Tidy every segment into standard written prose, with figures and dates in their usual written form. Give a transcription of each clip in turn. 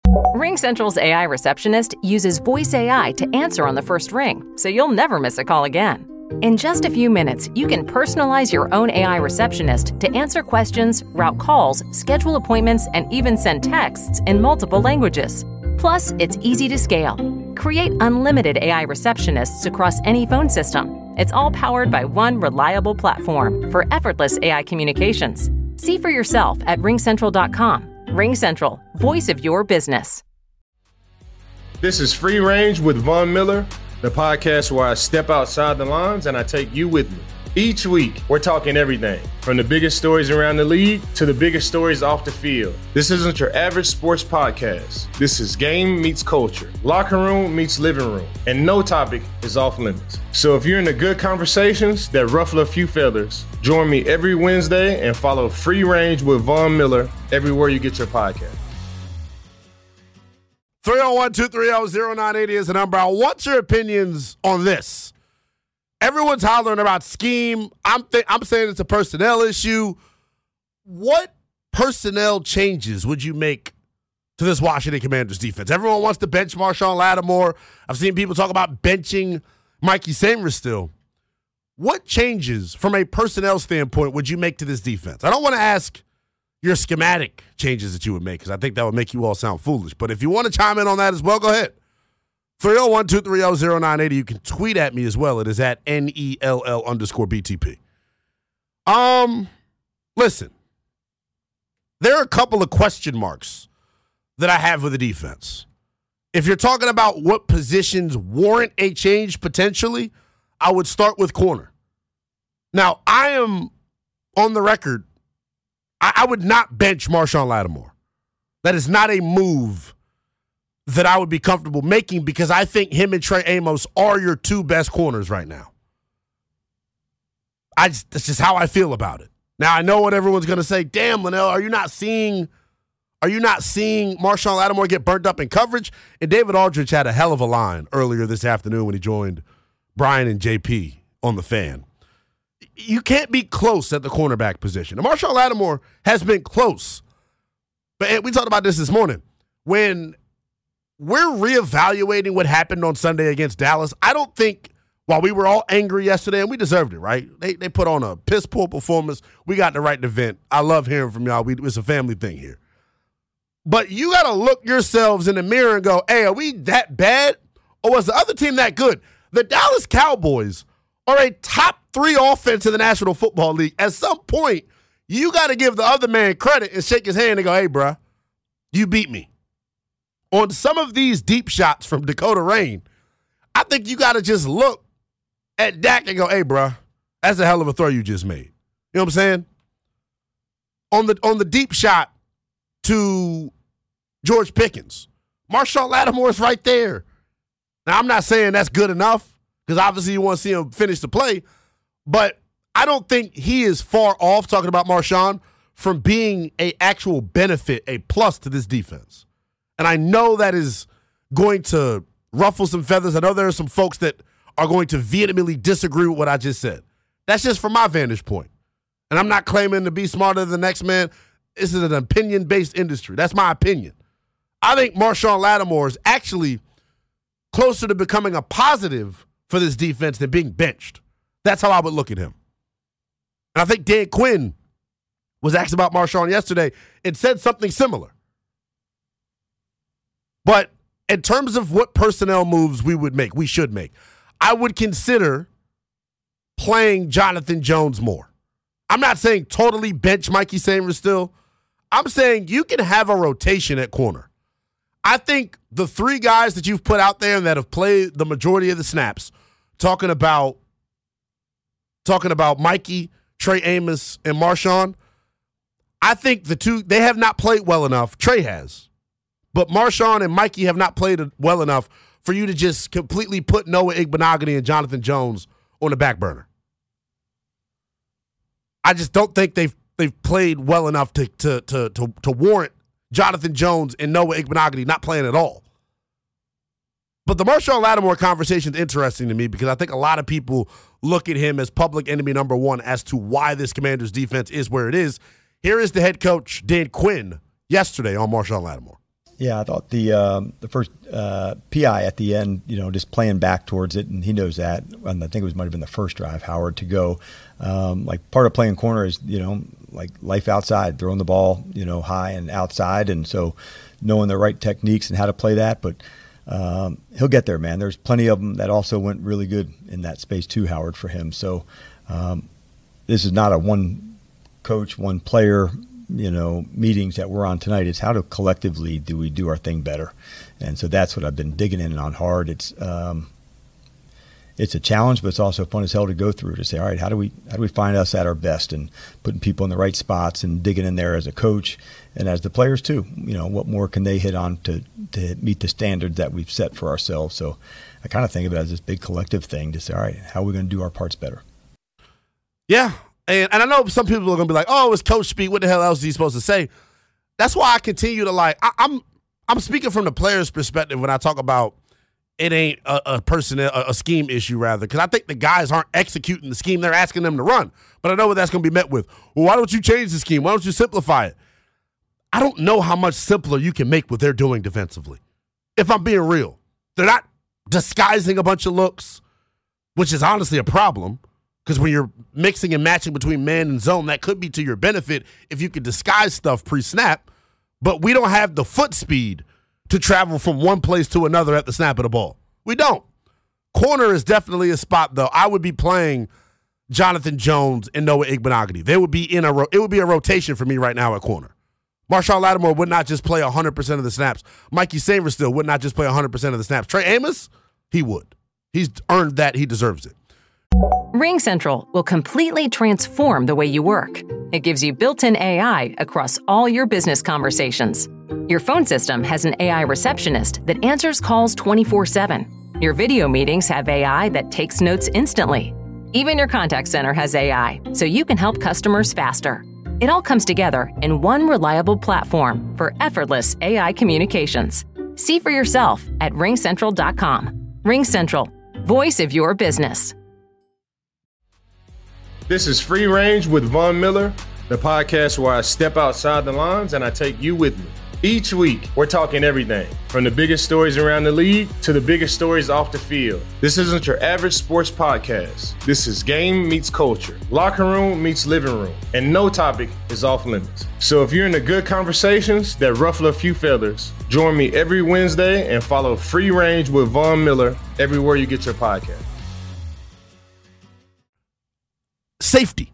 RingCentral's AI receptionist uses voice AI to answer on the first ring, so you'll never miss a call again. In just a few minutes, you can personalize your own AI receptionist to answer questions, route calls, schedule appointments, and even send texts in multiple languages. Plus, it's easy to scale. Create unlimited AI receptionists across any phone system. It's all powered by one reliable platform for effortless AI communications. See for yourself at ringcentral.com. RingCentral, voice of your business. This is Free Range with Von Miller, the podcast where I step outside the lines and I take you with me. Each week, we're talking everything from the biggest stories around the league to the biggest stories off the field. This isn't your average sports podcast. This is game meets culture, locker room meets living room, and no topic is off limits. So if you're into good conversations that ruffle a few feathers, join me every Wednesday and follow Free Range with Von Miller everywhere you get your podcast. 301-230-0980 is the number. I want your opinions on this. Everyone's hollering about scheme. I'm saying it's a personnel issue. What personnel changes would you make to this Washington Commanders defense? Everyone wants to bench Marshon Lattimore. I've seen people talk about benching Mikey Sainristil. What changes from a personnel standpoint would you make to this defense? I don't want to ask your schematic changes that you would make because I think that would make you all sound foolish. But if you want to chime in on that as well, go ahead. 301-230-0980. You can tweet at me as well. It is at NELL_BTP. Listen, there are a couple of question marks that I have with the defense. If you're talking about what positions warrant a change potentially, I would start with corner. Now, I am on the record. I would not bench Marshon Lattimore. That is not a move that I would be comfortable making because I think him and Trey Amos are your two best corners right now. That's just how I feel about it. Now, I know what everyone's going to say. Damn, Linnell, are you not seeing Marshon Lattimore get burnt up in coverage? And David Aldridge had a hell of a line earlier this afternoon when he joined Brian and JP on The Fan. You can't be close at the cornerback position. And Marshon Lattimore has been close. But we talked about this morning. When we're reevaluating what happened on Sunday against Dallas, I don't think, while we were all angry yesterday, and we deserved it, right? They put on a piss-poor performance. We got the right event. I love hearing from y'all. It's a family thing here. But you got to look yourselves in the mirror and go, hey, are we that bad? Or was the other team that good? The Dallas Cowboys are a top 3 offense in the National Football League. At some point, you got to give the other man credit and shake his hand and go, hey, bruh, you beat me. On some of these deep shots from Dakota Rain, I think you got to just look at Dak and go, hey, bruh, that's a hell of a throw you just made. You know what I'm saying? On the deep shot to George Pickens, Marshon Lattimore is right there. Now, I'm not saying that's good enough because obviously you want to see him finish the play, but I don't think he is far off, talking about Marshon, from being an actual benefit, a plus to this defense. And I know that is going to ruffle some feathers. I know there are some folks that are going to vehemently disagree with what I just said. That's just from my vantage point. And I'm not claiming to be smarter than the next man. This is an opinion-based industry. That's my opinion. I think Marshon Lattimore is actually closer to becoming a positive for this defense than being benched. That's how I would look at him. And I think Dan Quinn was asked about Marshon yesterday and said something similar. But in terms of what personnel moves we should make, I would consider playing Jonathan Jones more. I'm not saying totally bench Mikey Sainristil. I'm saying you can have a rotation at corner. I think the 3 guys that you've put out there and that have played the majority of the snaps, talking about Mikey, Trey Amos, and Marshon, I think the 2, they have not played well enough. Trey has. But Marshon and Mikey have not played well enough for you to just completely put Noah Igbenogany and Jonathan Jones on the back burner. I just don't think they've played well enough to warrant Jonathan Jones and Noah Igbenogany not playing at all. But the Marshon Lattimore conversation is interesting to me because I think a lot of people look at him as public enemy number 1 as to why this Commanders defense is where it is. Here is the head coach, Dan Quinn, yesterday on Marshon Lattimore. Yeah, I thought the first PI at the end, just playing back towards it, and he knows that. And I think it might have been the first drive, Howard, to go. Like part of playing corner is, like life outside, throwing the ball, high and outside. And so knowing the right techniques and how to play that. But he'll get there, man. There's plenty of them that also went really good in that space too, Howard, for him. So this is not a one coach, one player meetings that we're on tonight. Is how to collectively do we do our thing better, and so that's what I've been digging in on hard. It's a challenge, but it's also fun as hell to go through, to say, all right, how do we find us at our best, and putting people in the right spots and digging in there as a coach and as the players too. What more can they hit on to meet the standards that we've set for ourselves? So I kind of think of it as this big collective thing to say, all right, how are we going to do our parts better? Yeah. And I know some people are going to be like, oh, it's coach speak. What the hell else is he supposed to say? That's why I continue to I'm speaking from the player's perspective when I talk about it ain't a scheme issue, rather, because I think the guys aren't executing the scheme they're asking them to run. But I know what that's going to be met with. Well, why don't you change the scheme? Why don't you simplify it? I don't know how much simpler you can make what they're doing defensively. If I'm being real, they're not disguising a bunch of looks, which is honestly a problem. Because when you're mixing and matching between man and zone, that could be to your benefit if you could disguise stuff pre-snap. But we don't have the foot speed to travel from one place to another at the snap of the ball. We don't. Corner is definitely a spot, though. I would be playing Jonathan Jones and Noah Igbenogany. They would be it would be a rotation for me right now at corner. Marshall Lattimore would not just play 100% of the snaps. Mikey Sainristil would not just play 100% of the snaps. Trey Amos, he would. He's earned that. He deserves it. RingCentral will completely transform the way you work. It gives you built-in AI across all your business conversations. Your phone system has an AI receptionist that answers calls 24/7. Your video meetings have AI that takes notes instantly. Even your contact center has AI, so you can help customers faster. It all comes together in one reliable platform for effortless AI communications. See for yourself at ringcentral.com. RingCentral, voice of your business. This is Free Range with Von Miller, the podcast where I step outside the lines and I take you with me. Each week, we're talking everything from the biggest stories around the league to the biggest stories off the field. This isn't your average sports podcast. This is game meets culture, locker room meets living room, and no topic is off limits. So if you're into good conversations that ruffle a few feathers, join me every Wednesday and follow Free Range with Von Miller everywhere you get your podcast. Safety.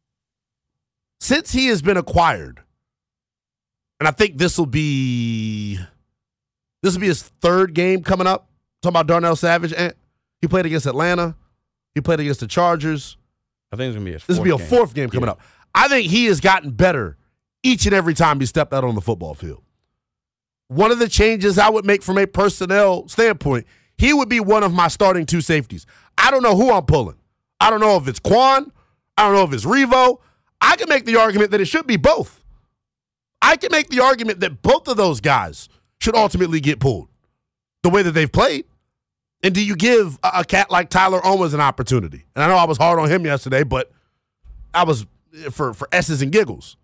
Since he has been acquired, and I think this will be his third game coming up. Talking about Darnell Savage. He played against Atlanta. He played against the Chargers. I think it's going to be his fourth This will be a fourth game coming up. I think he has gotten better each and every time he stepped out on the football field. One of the changes I would make from a personnel standpoint, he would be one of my starting two safeties. I don't know who I'm pulling. I don't know if it's Quan. I don't know if it's Revo. I can make the argument that it should be both. I can make the argument that both of those guys should ultimately get pulled the way that they've played. And do you give a cat like Tyler Owens an opportunity? And I know I was hard on him yesterday, but I was for S's and giggles.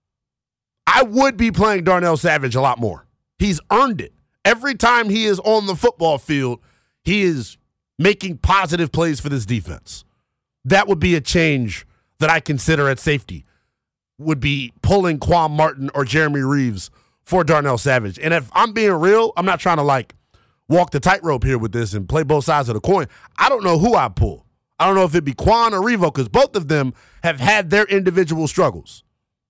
I would be playing Darnell Savage a lot more. He's earned it. Every time he is on the football field, he is making positive plays for this defense. That would be a change that I consider at safety, would be pulling Quan Martin or Jeremy Reeves for Darnell Savage. And if I'm being real, I'm not trying to walk the tightrope here with this and play both sides of the coin. I don't know who I pull. I don't know if it'd be Quan or Revo, because both of them have had their individual struggles.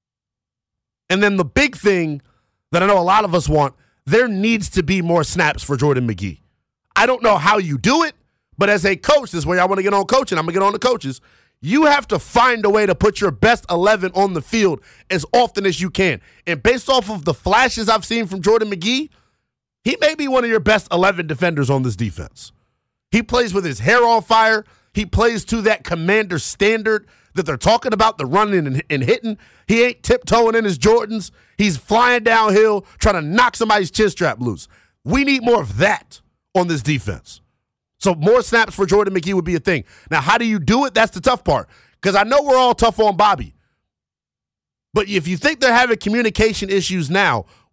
And then the big thing that I know a lot of us want, there needs to be more snaps for Jordan McGee. I don't know how you do it, but as a coach, this is where I want to get on coaching. I'm going to get on the coaches. You have to find a way to put your best 11 on the field as often as you can. And based off of the flashes I've seen from Jordan McGee, he may be one of your best 11 defenders on this defense. He plays with his hair on fire. He plays to that commander standard that they're talking about, the running and hitting. He ain't tiptoeing in his Jordans. He's flying downhill, trying to knock somebody's chin strap loose. We need more of that on this defense. So more snaps for Jordan McGee would be a thing. Now, how do you do it? That's the tough part. Because I know we're all tough on Bobby. But if you think they're having communication issues now,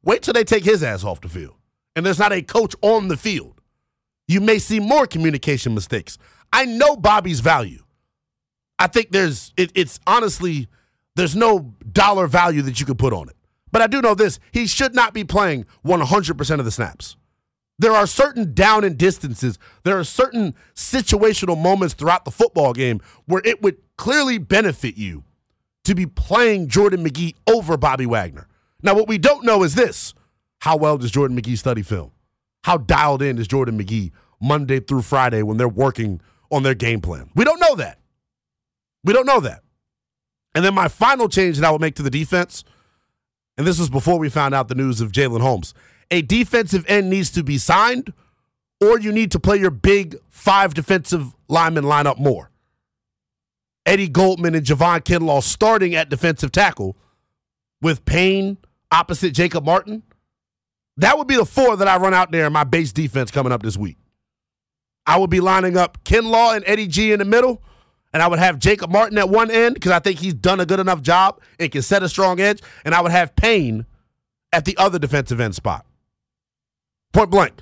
Wait till they take his ass off the field. And there's not a coach on the field. You may see more communication mistakes. I know Bobby's value. I think it's honestly, there's no dollar value that you could put on it. But I do know this. He should not be playing 100% of the snaps. There are certain down and distances. There are certain situational moments throughout the football game where it would clearly benefit you to be playing Jordan Magee over Bobby Wagner. Now, what we don't know is this. How well does Jordan Magee study film? How dialed in is Jordan Magee Monday through Friday when they're working on their game plan? We don't know that. We don't know that. And then my final change that I would make to the defense, and this was before we found out the news of Jalen Holmes, a defensive end needs to be signed, or you need to play your big 5 defensive linemen lineup more. Eddie Goldman and Javon Kinlaw starting at defensive tackle with Payne opposite Jacob Martin. That would be the 4 that I run out there in my base defense coming up this week. I would be lining up Kinlaw and Eddie G in the middle, and I would have Jacob Martin at one end because I think he's done a good enough job and can set a strong edge, and I would have Payne at the other defensive end spot. Point blank.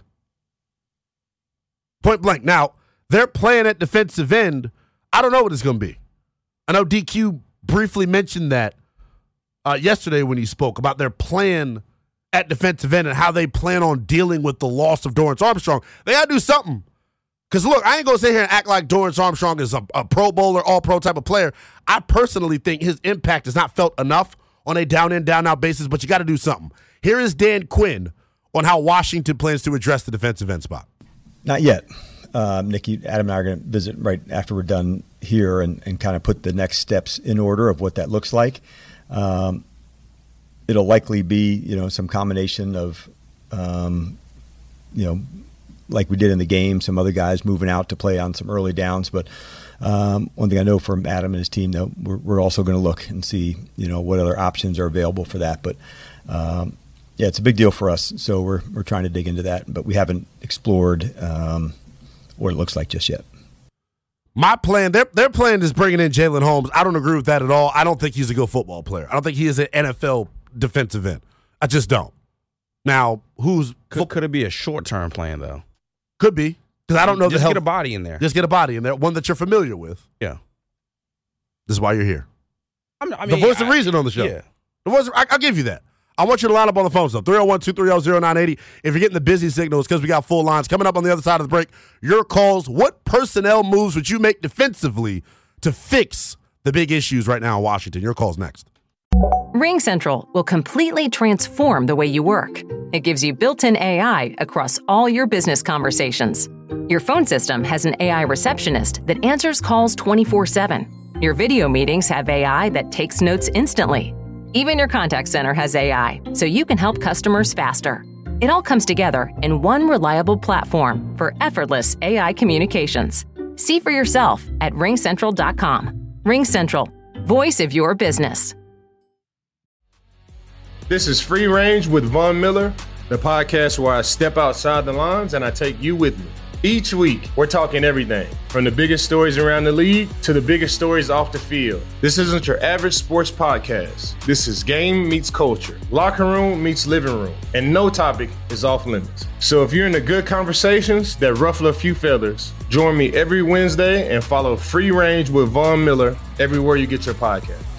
Point blank. Now, they're playing at defensive end. I don't know what it's going to be. I know DQ briefly mentioned that yesterday when he spoke about their plan at defensive end and how they plan on dealing with the loss of Dorrance Armstrong. They got to do something. Because, look, I ain't going to sit here and act like Dorrance Armstrong is a Pro Bowler, all-pro type of player. I personally think his impact is not felt enough on a down-in, down-out basis, but you got to do something. Here is Dan Quinn on how Washington plans to address the defensive end spot. Not yet. Nikki, Adam and I are going to visit right after we're done here and kind of put the next steps in order of what that looks like. It'll likely be, some combination of, like we did in the game, some other guys moving out to play on some early downs. But one thing I know from Adam and his team, though, we're also going to look and see, what other options are available for that. But, it's a big deal for us. So we're trying to dig into that. But we haven't explored what it looks like just yet. My plan, their plan is bringing in Jalen Holmes. I don't agree with that at all. I don't think he's a good football player. I don't think he is an NFL defensive end. I just don't. Now, could it be a short-term plan, though? Could be. Because I don't know just get a body in there. Just get a body in there, one that you're familiar with. Yeah. This is why you're here. The voice of reason on the show. Yeah. I'll give you that. I want you to line up on the phones, though. 301-230-0980. If you're getting the busy signal, it's because we got full lines. Coming up on the other side of the break, your calls. What personnel moves would you make defensively to fix the big issues right now in Washington? Your call's next. RingCentral will completely transform the way you work. It gives you built-in AI across all your business conversations. Your phone system has an AI receptionist that answers calls 24/7. Your video meetings have AI that takes notes instantly. Even your contact center has AI, so you can help customers faster. It all comes together in one reliable platform for effortless AI communications. See for yourself at ringcentral.com. RingCentral, voice of your business. This is Free Range with Von Miller, the podcast where I step outside the lines and I take you with me. Each week, we're talking everything from the biggest stories around the league to the biggest stories off the field. This isn't your average sports podcast. This is game meets culture, locker room meets living room, and no topic is off limits. So if you're into good conversations that ruffle a few feathers, join me every Wednesday and follow Free Range with Von Miller everywhere you get your podcast.